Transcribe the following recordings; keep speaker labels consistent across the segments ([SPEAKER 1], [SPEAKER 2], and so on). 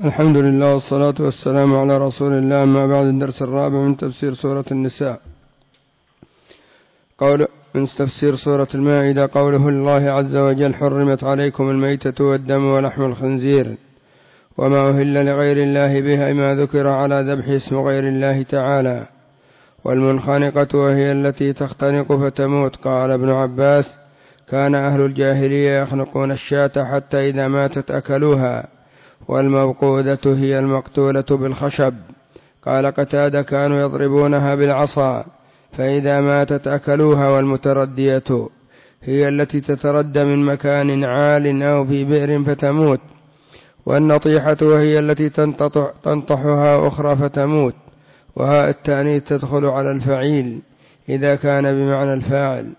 [SPEAKER 1] الحمد لله والصلاة والسلام على رسول الله. أما بعد، الدرس الرابع من تفسير سورة النساء. من تفسير سورة المائدة قوله الله عز وجل: حرمت عليكم الميتة والدم ولحم الخنزير وما أهل لغير الله به ما ذكر على ذبح اسم غير الله تعالى، والمنخنقة وهي التي تختنق فتموت. قال ابن عباس: كان أهل الجاهلية يخنقون الشاة حتى إذا ماتت أكلوها، والموقودة هي المقتولة بالخشب. قال قتادة: كانوا يضربونها بالعصا فإذا ماتت أكلوها. والمتردية هي التي تتردى من مكان عال أو في بئر فتموت. والنطيحة وهي التي تنطحها أخرى فتموت. وهاء التأنيث تدخل على الفعيل إذا كان بمعنى الفاعل،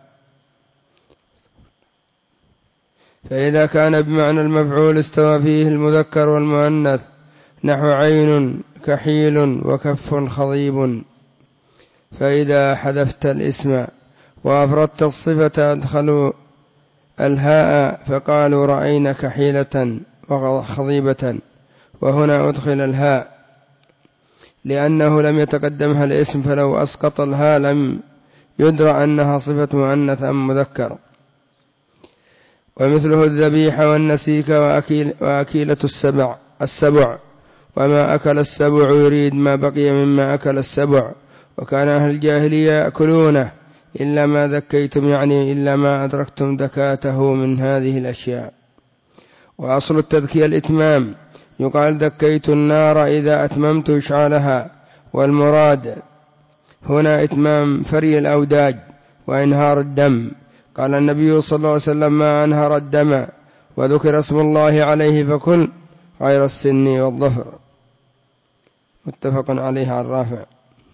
[SPEAKER 1] فإذا كان بمعنى المفعول استوى فيه المذكر والمؤنث، نحو عين كحيل وكف خضيب. فإذا حذفت الاسم وأفردت الصفة أدخلوا الهاء، فقالوا رأينا كحيلة وخضيبة، وهنا أدخل الهاء لأنه لم يتقدمها الاسم، فلو أسقط الهاء لم يدرى أنها صفة مؤنث أم مذكر. ومثله الذبيحة والنسيك وأكيلة السبع، وما أكل السبع يريد ما بقي مما أكل السبع. وكان أهل الجاهلية يأكلونه إلا ما ذكيتم، يعني إلا ما أدركتم ذكاته من هذه الأشياء. وأصل التذكية الإتمام، يقال ذكيت النار إذا أتممت إشعالها، والمراد هنا إتمام فري الأوداج وإنهار الدم. قال النبي صلى الله عليه وسلم: ما أنهر الدم وذكر اسم الله عليه فكل غير السن والظفر. متفق عليه عن رافع.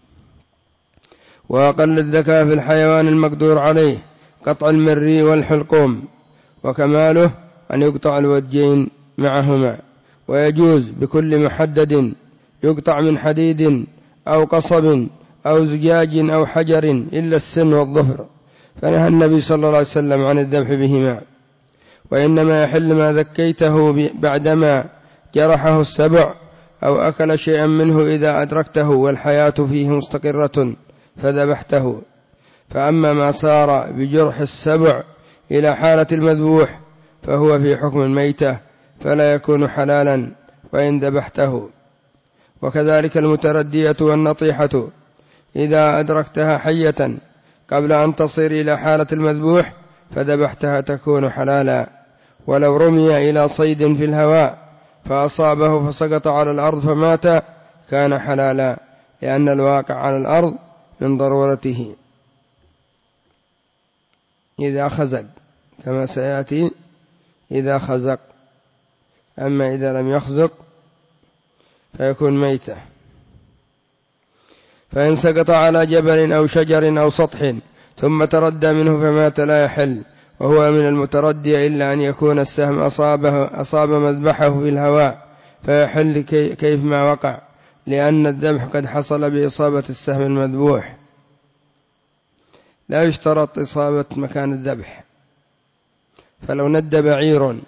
[SPEAKER 1] وأقل الذكاء في الحيوان المقدور عليه قطع المري والحلقوم، وكماله أن يقطع الوجين معهما. ويجوز بكل محدد يقطع من حديد أو قصب أو زجاج أو حجر إلا السن والظفر، فنهى النبي صلى الله عليه وسلم عن الذبح بهما. وإنما يحل ما ذكيته بعدما جرحه السبع أو أكل شيئا منه إذا أدركته والحياة فيه مستقرة فذبحته. فأما ما صار بجرح السبع إلى حالة المذبوح فهو في حكم الميتة، فلا يكون حلالا وإن ذبحته. وكذلك المتردية والنطيحة إذا أدركتها حية قبل أن تصير إلى حالة المذبوح فذبحتها تكون حلالا. ولو رمي إلى صيد في الهواء فأصابه فسقط على الأرض فمات كان حلالا، لأن الواقع على الأرض من ضرورته إذا خزق، كما سيأتي إذا خزق. أما إذا لم يخزق فيكون ميتة. فإن سقط على جبل أو شجر أو سطح ثم تردى منه فمات لا يحل، وهو من المتردي إلا أن يكون السهم أصاب مذبحه في الهواء فيحل كيف ما وقع، لأن الذبح قد حصل بإصابة السهم المذبوح. لا يشترط إصابة مكان الذبح، فلو ند بعير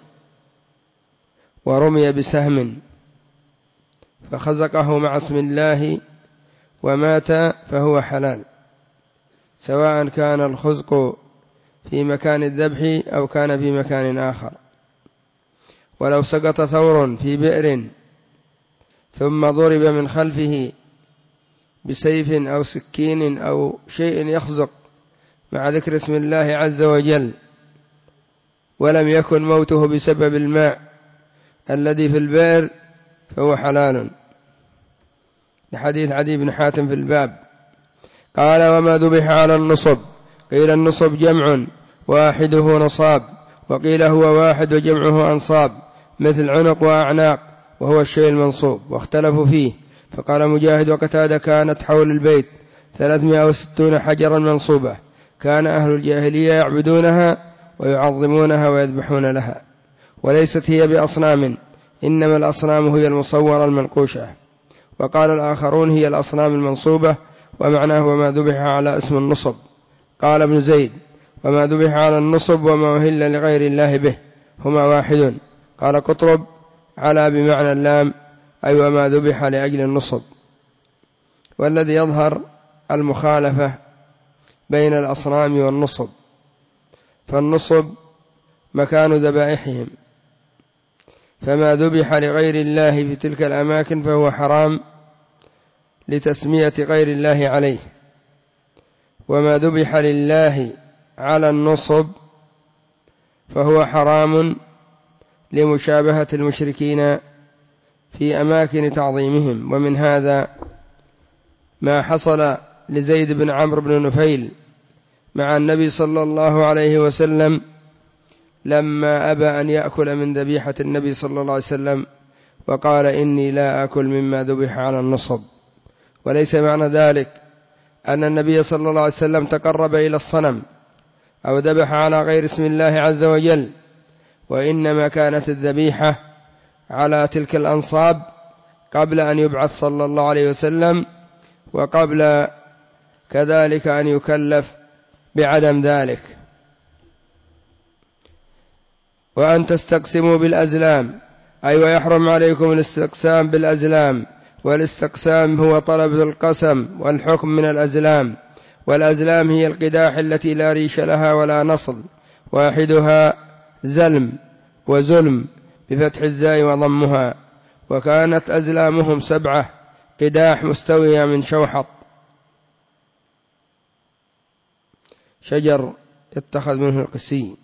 [SPEAKER 1] ورمي بسهم فخزقه مع اسم الله ومات فهو حلال، سواء كان الخزق في مكان الذبح أو كان في مكان آخر. ولو سقط ثور في بئر ثم ضرب من خلفه بسيف أو سكين أو شيء يخزق مع ذكر اسم الله عز وجل ولم يكن موته بسبب الماء الذي في البئر فهو حلال، لحديث عدي بن حاتم في الباب. قال: وما ذبح على النصب، قيل النصب جمع واحده نصاب، وقيل هو واحد وجمعه أنصاب، مثل عنق وأعناق وهو الشيء المنصوب، واختلفوا فيه. فقال مجاهد وقتادة: كانت حول البيت 360 حجرا منصوبة، كان أهل الجاهلية يعبدونها ويعظمونها ويذبحون لها، وليست هي بأصنام، إنما الأصنام هي المصورة المنقوشة. وقال الآخرون: هي الأصنام المنصوبة، ومعناه وما ذبح على اسم النصب. قال ابن زيد: وما ذبح على النصب وما أهل لغير الله به هما واحد. قال قطرب: على بمعنى اللام، أي وما ذبح لأجل النصب. والذي يظهر المخالفة بين الأصنام والنصب، فالنصب مكان ذبائحهم، فما ذبح لغير الله في تلك الأماكن فهو حرام لتسمية غير الله عليه، وما ذبح لله على النصب فهو حرام لمشابهة المشركين في أماكن تعظيمهم. ومن هذا ما حصل لزيد بن عمرو بن نفيل مع النبي صلى الله عليه وسلم لما أبى أن يأكل من ذبيحة النبي صلى الله عليه وسلم، وقال إني لا أكل مما ذبح على النصب. وليس معنى ذلك أن النبي صلى الله عليه وسلم تقرب إلى الصنم أو ذبح على غير اسم الله عز وجل، وإنما كانت الذبيحة على تلك الأنصاب قبل أن يبعث صلى الله عليه وسلم، وقبل كذلك أن يكلف بعدم ذلك. وأن تستقسموا بالأزلام، أي ويحرم عليكم الاستقسام بالأزلام، والاستقسام هو طلب القسم والحكم من الأزلام. والأزلام هي القداح التي لا ريش لها ولا نصل، واحدها زلم وزلم بفتح الزاي وضمها. وكانت أزلامهم 7 قداح مستوية من شوحط، شجر يتخذ منه القسي،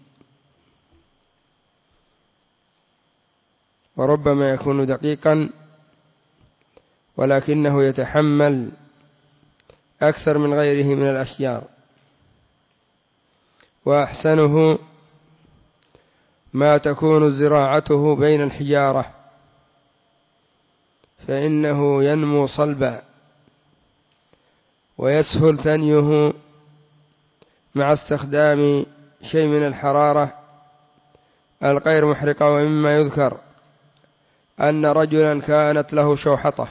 [SPEAKER 1] وربما يكون دقيقا ولكنه يتحمل أكثر من غيره من الأشجار. وأحسنه ما تكون زراعته بين الحجارة، فإنه ينمو صلبا ويسهل ثنيه مع استخدام شيء من الحرارة الغير محرقة. ومما يذكر أن رجلا كانت له شوحطة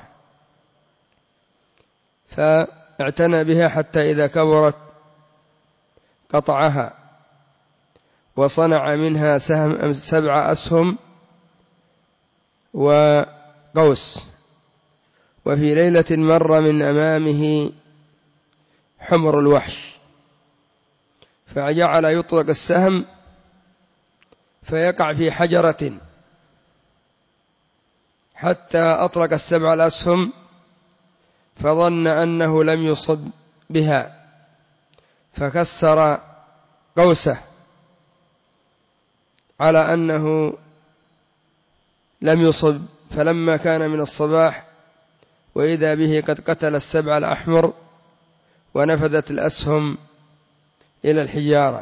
[SPEAKER 1] فاعتنى بها حتى إذا كبرت قطعها وصنع منها 7 أسهم وقوس. وفي ليلة مر من أمامه حمر الوحش، فجعل يطلق السهم فيقع في حجرة حتى أطلق 7 الأسهم، فظن أنه لم يصب بها فكسر قوسه على أنه لم يصب. فلما كان من الصباح وإذا به قد قتل 7 الأحمر ونفذت الأسهم إلى الحجارة،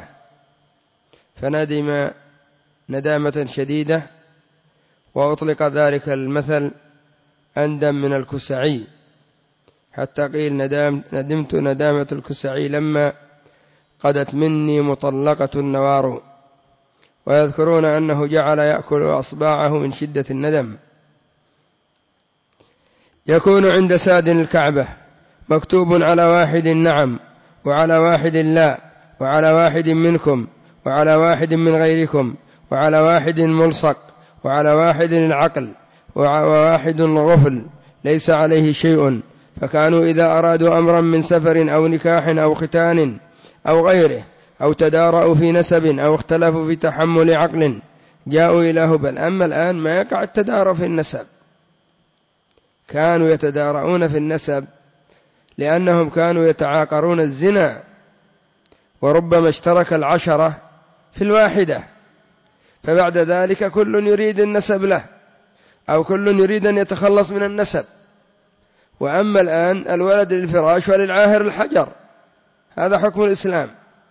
[SPEAKER 1] فندم ندامة شديدة، وأطلق ذلك المثل أندم من الكسعي، حتى قيل ندمت ندامة الكسعي لما قدت مني مطلقة النوار. ويذكرون أنه جعل يأكل أصباعه من شدة الندم. يكون عند سادن الكعبة مكتوب على واحد نعم، وعلى واحد لا، وعلى واحد منكم، وعلى واحد من غيركم، وعلى واحد ملصق، وعلى واحد العقل، وواحد الغفل ليس عليه شيء. فكانوا إذا أرادوا أمرا من سفر أو نكاح أو ختان أو غيره، أو تدارأوا في نسب أو اختلفوا في تحمل عقل، جاءوا إلى هبل. أما الآن ما يقع التدارأ في النسب، كانوا يتدارؤون في النسب لأنهم كانوا يتعاقرون الزنا، وربما اشترك 10 في الواحدة، فبعد ذلك كل يريد النسب له، أو كل يريد أن يتخلص من النسب. وأما الآن الولد للفراش وللعاهر الحجر، هذا حكم الإسلام.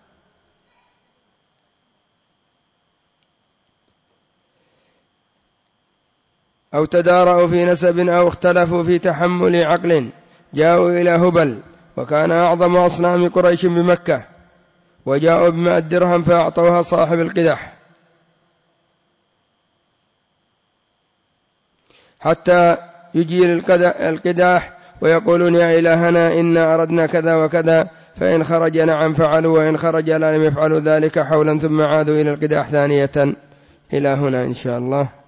[SPEAKER 1] أو تدارأوا في نسب أو اختلفوا في تحمل عقل، جاءوا إلى هبل، وكان أعظم أصنام قريش بمكة، وجاءوا ب100 درهم فأعطوها صاحب القدح حتى يجي القداح ويقولون يا إلهنا إنا أردنا كذا وكذا، فإن خرج نعم فعلوا، وإن خرج لا لم يفعلوا ذلك حولا، ثم عادوا إلى القداح ثانية. إلى هنا إن شاء الله.